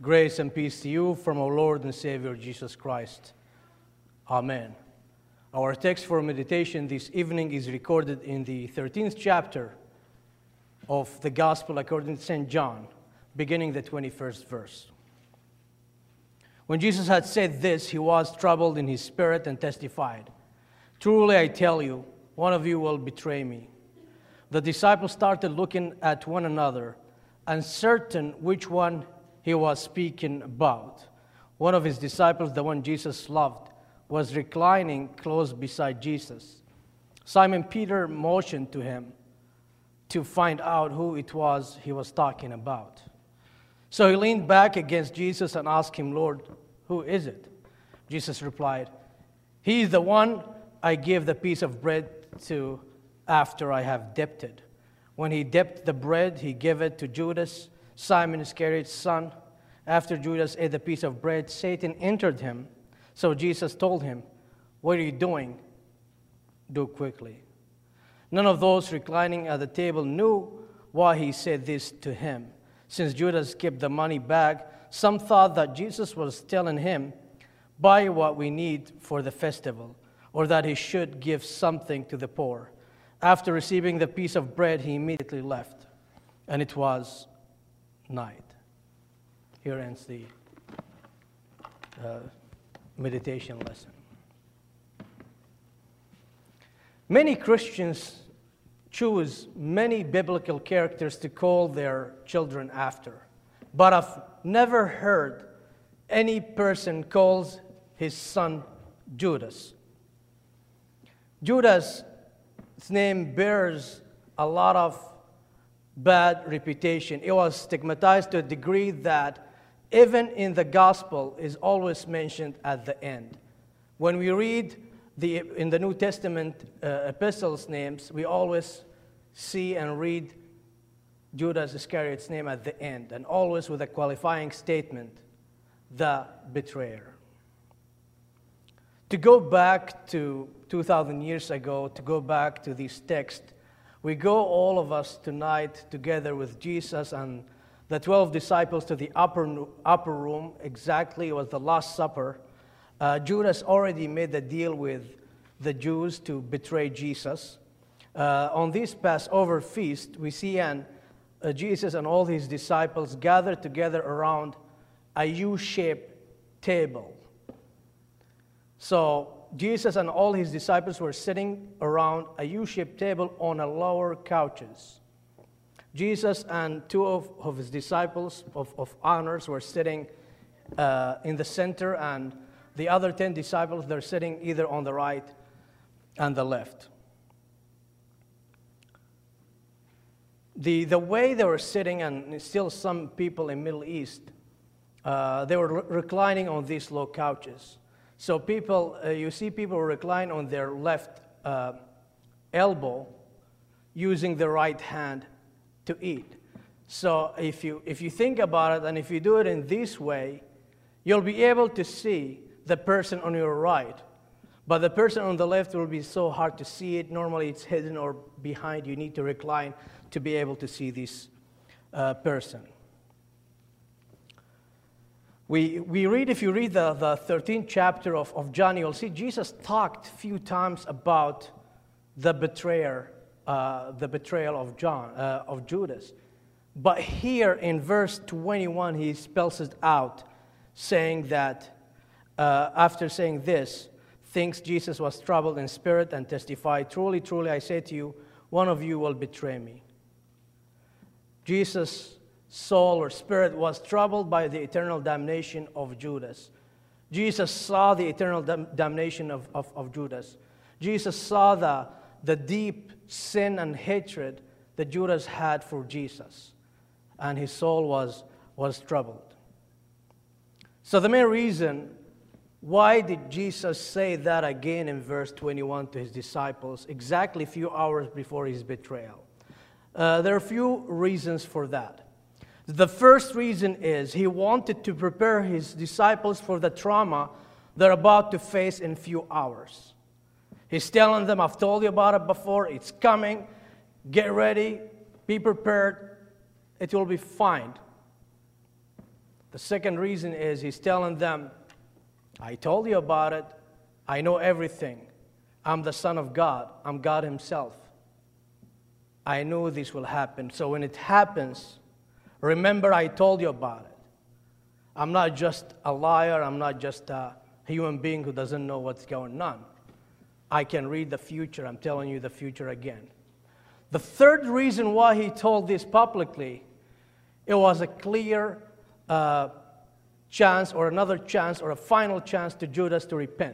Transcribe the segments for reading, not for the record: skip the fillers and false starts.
Grace and peace to you from our Lord and Savior Jesus Christ. Amen. Our text for meditation this evening is recorded in the 13th chapter of the Gospel according to St. John, beginning the 21st verse. When Jesus had said this, he was troubled in his spirit and testified, "Truly I tell you, one of you will betray me." The disciples started looking at one another, uncertain which one he was speaking about. One of his disciples, the one Jesus loved, was reclining close beside Jesus. Simon Peter motioned to him to find out who it was he was talking about. So he leaned back against Jesus and asked him, "Lord, who is it?" Jesus replied, "He is the one I give the piece of bread to after I have dipped it." When he dipped the bread, he gave it to Judas, Simon Iscariot's son. After Judas ate the piece of bread, Satan entered him. So Jesus told him, "What are you doing? Do quickly." None of those reclining at the table knew why he said this to him. Since Judas kept the money bag, some thought that Jesus was telling him, "Buy what we need for the festival," or that he should give something to the poor. After receiving the piece of bread, he immediately left, and it was night. Here ends the meditation lesson. Many Christians choose many biblical characters to call their children after, but I've never heard any person calls his son Judas. Judas' name bears a lot of bad reputation. It was stigmatized to a degree that even in the gospel is always mentioned at the end. When we read in the New Testament epistles names, we always see and read Judas Iscariot's name at the end, and always with a qualifying statement, the betrayer. To go back to 2,000 years ago, to go back to this text, we go all of us tonight together with Jesus and the 12 disciples to the upper room. Exactly, it was the Last Supper. Judas already made the deal with the Jews to betray Jesus. On this Passover feast, we see Jesus and all his disciples gathered together around a U-shaped table. So Jesus and all his disciples were sitting around a U-shaped table on a lower couches. Jesus and two of his disciples of honors were sitting in the center, and the other 10 disciples, they're sitting either on the right and the left. The way they were sitting, and still some people in Middle East, they were reclining on these low couches. So you see people recline on their left elbow, using the right hand to eat. So if you think about it, and if you do it in this way, you'll be able to see the person on your right. But the person on the left will be so hard to see it. Normally it's hidden or behind. You need to recline to be able to see this person. We read, if you read the 13th chapter of John, you'll see Jesus talked a few times about the betrayal of Judas. But here in verse 21, he spells it out, saying that after saying this, thinks Jesus was troubled in spirit and testified, "Truly, truly, I say to you, one of you will betray me." Jesus' soul or spirit was troubled by the eternal damnation of Judas. Jesus saw the eternal damnation of Judas. Jesus saw the deep sin and hatred that Judas had for Jesus, and his soul was troubled. So the main reason, why did Jesus say that again in verse 21 to his disciples, exactly a few hours before his betrayal? There are a few reasons for that. The first reason is he wanted to prepare his disciples for the trauma they're about to face in a few hours. He's telling them, "I've told you about it before. It's coming. Get ready. Be prepared. It will be fine." The second reason is he's telling them, I told you about it. I know everything. I'm the Son of God. I'm God himself. I knew this will happen. So when it happens, remember I told you about it. I'm not just a liar. I'm not just a human being who doesn't know what's going on. I can read the future. I'm telling you the future again. The third reason why he told this publicly, it was a clear chance or another chance or a final chance to Judas to repent.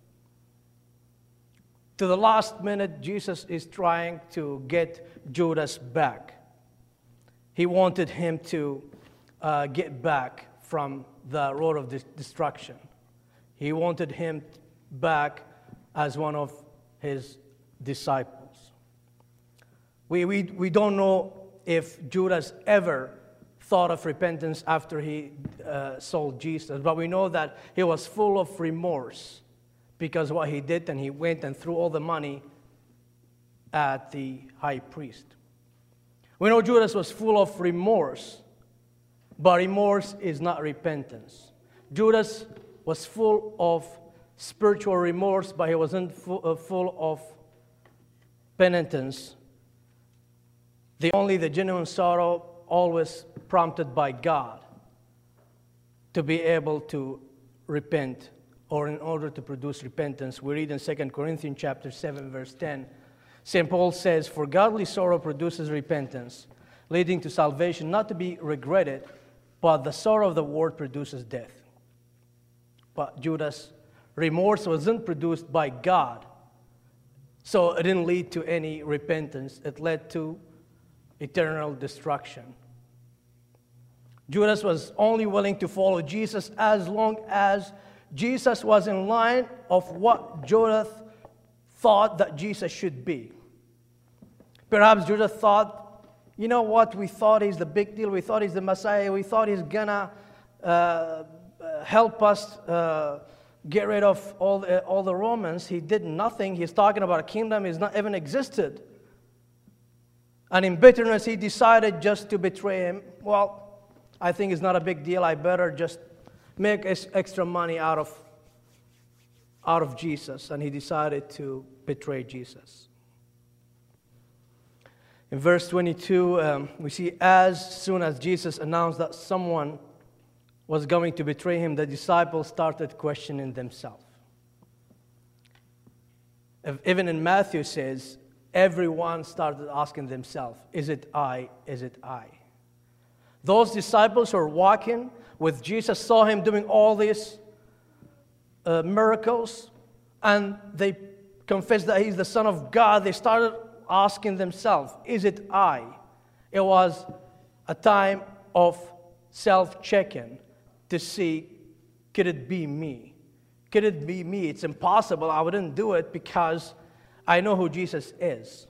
To the last minute, Jesus is trying to get Judas back. He wanted him to get back from the road of destruction. He wanted him back as one of his disciples. We don't know if Judas ever thought of repentance after he sold Jesus, but we know that he was full of remorse because of what he did, and he went and threw all the money at the high priest. We know Judas was full of remorse, but remorse is not repentance. Judas was full of spiritual remorse, but he wasn't full of penitence. The genuine sorrow always prompted by God to be able to repent, or in order to produce repentance. We read in 2 Corinthians chapter 7, verse 10, St. Paul says, "For godly sorrow produces repentance, leading to salvation, not to be regretted, but the sorrow of the world produces death." But Judas' remorse wasn't produced by God, so it didn't lead to any repentance. It led to eternal destruction. Judas was only willing to follow Jesus as long as Jesus was in line of what Judas thought that Jesus should be. Perhaps Judas thought, you know what, we thought he's the big deal, we thought he's the Messiah, we thought he's gonna help us get rid of all the Romans. He did nothing. He's talking about a kingdom he's not even existed. And in bitterness, he decided just to betray him. Well, I think it's not a big deal. I better just make extra money out of Jesus. And he decided to betray Jesus. In verse 22, we see as soon as Jesus announced that someone was going to betray him, the disciples started questioning themselves. Even in Matthew it says, everyone started asking themselves, is it I? Is it I? Those disciples who were walking with Jesus saw him doing all these miracles, and they confessed that he's the Son of God. They started asking themselves, is it I? It was a time of self-checking to see, could it be me? Could it be me? It's impossible. I wouldn't do it because I know who Jesus is.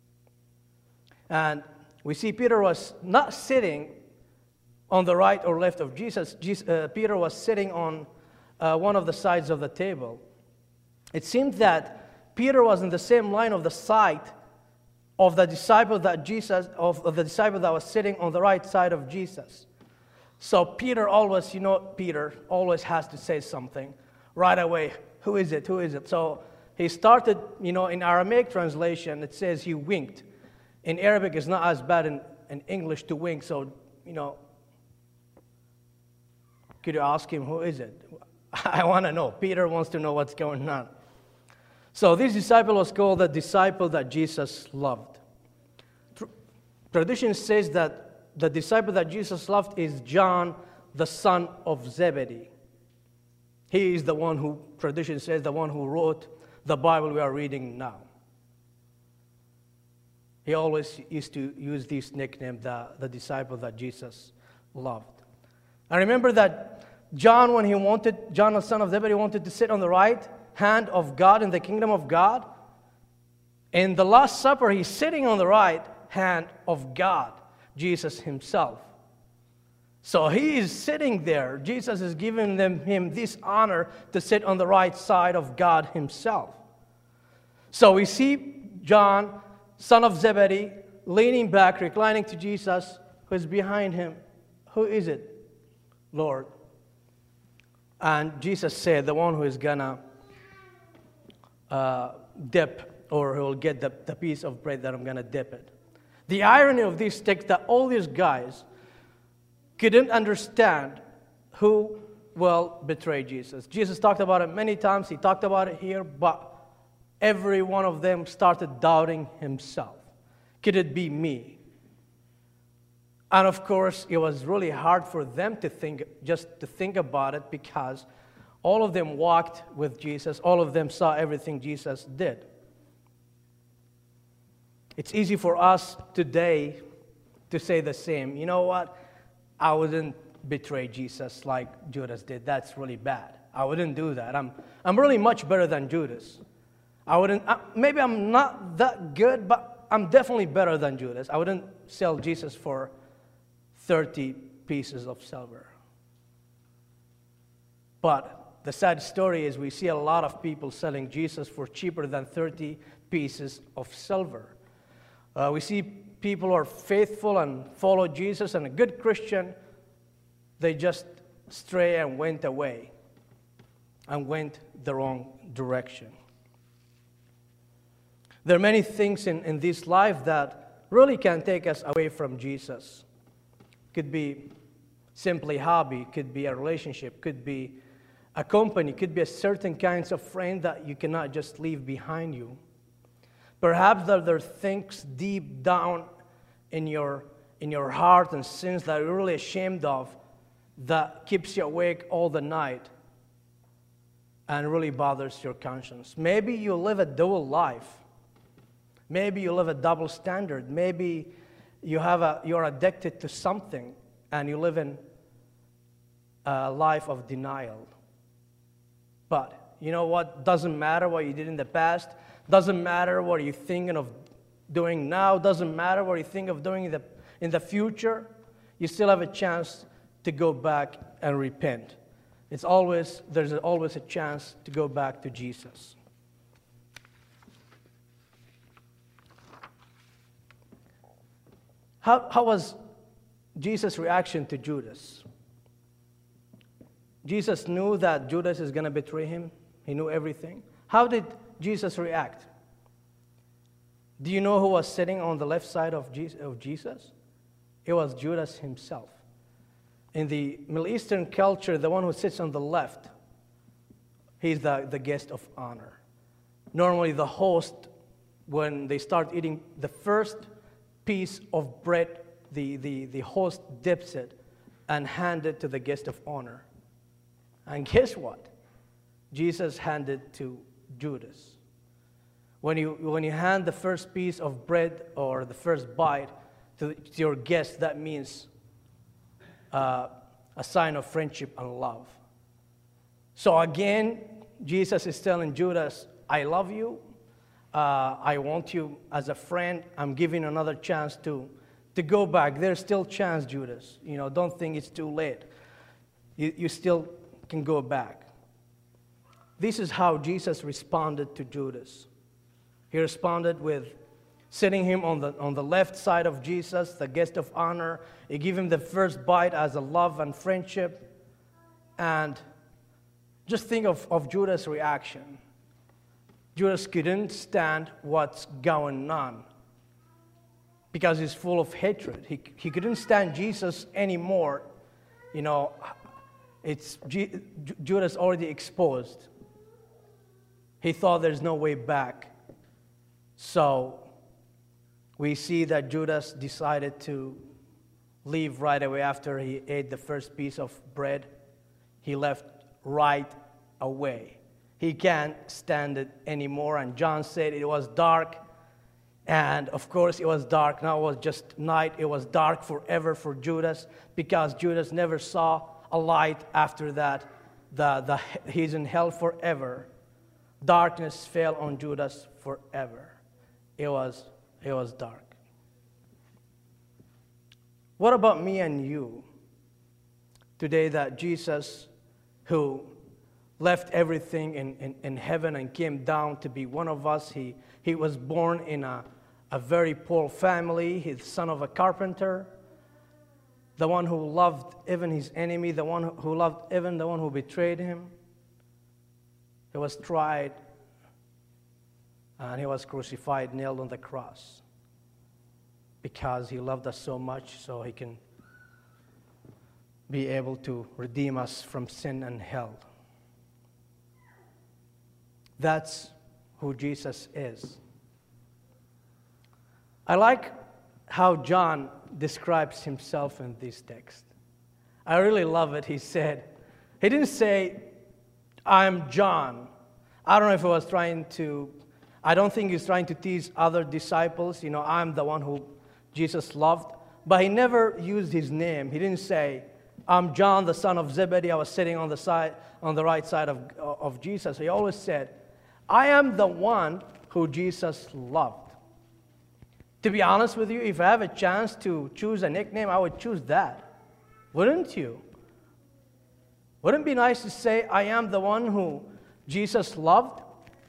And we see Peter was not sitting on the right or left of Jesus. Peter was sitting on one of the sides of the table. It seemed that Peter was in the same line of the side of the disciple that was sitting on the right side of Jesus. So Peter always, Peter always has to say something right away. Who is it? Who is it? So he started, in Aramaic translation, it says he winked. In Arabic, it's not as bad in English to wink. So, could you ask him, who is it? I want to know. Peter wants to know what's going on. So this disciple was called the disciple that Jesus loved. Tradition says that the disciple that Jesus loved is John, the son of Zebedee. He is the one who, tradition says, the one who wrote the Bible we are reading now. He always used to use this nickname, the disciple that Jesus loved. I remember that John, John, the son of Zebedee, wanted to sit on the right hand of God in the kingdom of God. In the Last Supper, he's sitting on the right hand of God, Jesus himself. So he is sitting there. Jesus is giving him this honor to sit on the right side of God himself. So we see John, son of Zebedee, leaning back, reclining to Jesus, who is behind him. Who is it? Lord. And Jesus said, the one who is going to dip, or who will get the piece of bread that I'm going to dip it. The irony of this text that all these guys couldn't understand who will betray Jesus. Jesus talked about it many times. He talked about it here, but every one of them started doubting himself. Could it be me? And of course, it was really hard for them to think about it, because all of them walked with Jesus. All of them saw everything Jesus did. It's easy for us today to say the same. You know what? I wouldn't betray Jesus like Judas did. That's really bad. I wouldn't do that. I'm really much better than Judas. Maybe I'm not that good, but I'm definitely better than Judas. I wouldn't sell Jesus for 30 pieces of silver. But the sad story is we see a lot of people selling Jesus for cheaper than 30 pieces of silver. We see people who are faithful and follow Jesus, and a good Christian, they just stray and went away and went the wrong direction. There are many things in this life that really can take us away from Jesus. Could be simply hobby, could be a relationship, could be a company, could be a certain kinds of friend that you cannot just leave behind you. Perhaps there are things deep down in your heart and sins that you're really ashamed of that keeps you awake all the night and really bothers your conscience. Maybe you live a dual life. Maybe you live a double standard. Maybe you're addicted to something and you live in a life of denial. But you know what? Doesn't matter what you did in the past. Doesn't matter what you're thinking of doing now. Doesn't matter what you think of doing in the future. You still have a chance to go back and repent. There's always a chance to go back to Jesus. How was Jesus' reaction to Judas? Jesus knew that Judas is going to betray him. He knew everything. How did Jesus react? Do you know who was sitting on the left side of Jesus? It was Judas himself. In the Middle Eastern culture, the one who sits on the left, he's the guest of honor. Normally, the host, when they start eating the first piece of bread, the host dips it and hands it to the guest of honor. And guess what? Jesus handed to Judas. When you hand the first piece of bread or the first bite to your guest, that means a sign of friendship and love. So again, Jesus is telling Judas, I love you. I want you as a friend. I'm giving you another chance to go back. There's still chance, Judas. Don't think it's too late. You still can go back. This is how Jesus responded to Judas. He responded with sitting him on the left side of Jesus, the guest of honor. He gave him the first bite as a love and friendship. And just think of Judas' reaction. Judas couldn't stand what's going on because he's full of hatred. He couldn't stand Jesus anymore. Judas already exposed. He thought there's no way back. So we see that Judas decided to leave right away after he ate the first piece of bread. He left right away. He can't stand it anymore. And John said it was dark. And of course it was dark. Now it was just night. It was dark forever for Judas because Judas never saw a light after that. He's in hell forever. Darkness fell on Judas forever. It was dark. What about me and you? Today that Jesus, who left everything in heaven and came down to be one of us, he was born in a very poor family. He's the son of a carpenter. the one who loved even his enemy, the one who loved even the one who betrayed him. He was tried and he was crucified, nailed on the cross, because he loved us so much, so he can be able to redeem us from sin and hell. That's who Jesus is. I like how John describes himself in this text. I really love it. He didn't say, I'm John. I don't know if he was I don't think he's trying to tease other disciples, I'm the one who Jesus loved. But he never used his name. He didn't say, I'm John, the son of Zebedee. I was sitting on the right side of Jesus. He always said, I am the one who Jesus loved. To be honest with you, if I have a chance to choose a nickname, I would choose that. Wouldn't you? Wouldn't it be nice to say, I am the one who Jesus loved?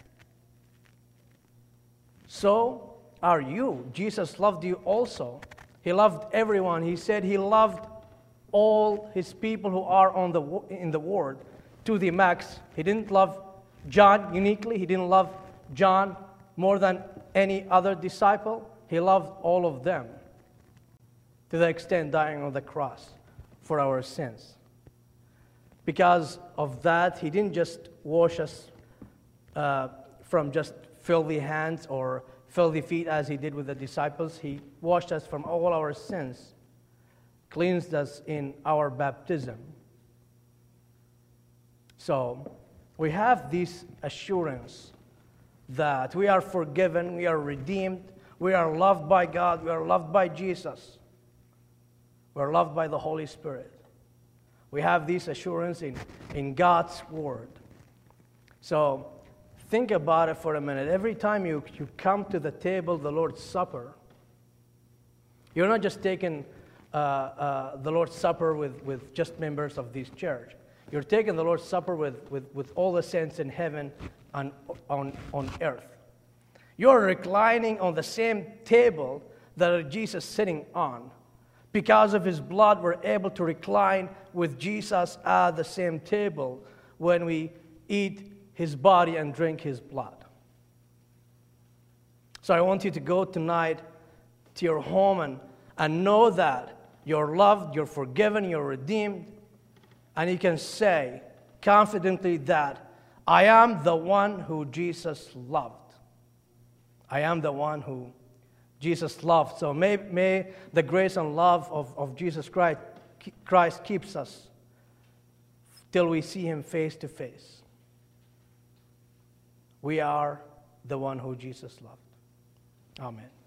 So are you. Jesus loved you also. He loved everyone. He said he loved all his people who are in the world to the max. He didn't love John uniquely. He didn't love John more than any other disciple. He loved all of them to the extent dying on the cross for our sins. Because of that, he didn't just wash us from just filthy hands or filthy feet as he did with the disciples. He washed us from all our sins, cleansed us in our baptism. So we have this assurance that we are forgiven, we are redeemed, we are loved by God, we are loved by Jesus, we are loved by the Holy Spirit. We have this assurance in God's Word. So think about it for a minute. Every time you come to the table, the Lord's Supper, you're not just taking the Lord's Supper with just members of this church. You're taking the Lord's Supper with all the saints in heaven and on earth. You're reclining on the same table that Jesus is sitting on. Because of his blood, we're able to recline with Jesus at the same table when we eat his body and drink his blood. So I want you to go tonight to your home and know that you're loved, you're forgiven, you're redeemed, and you can say confidently that I am the one who Jesus loved. I am the one who Jesus loved. So may the grace and love of Jesus Christ keeps us till we see him face to face. We are the one who Jesus loved. Amen.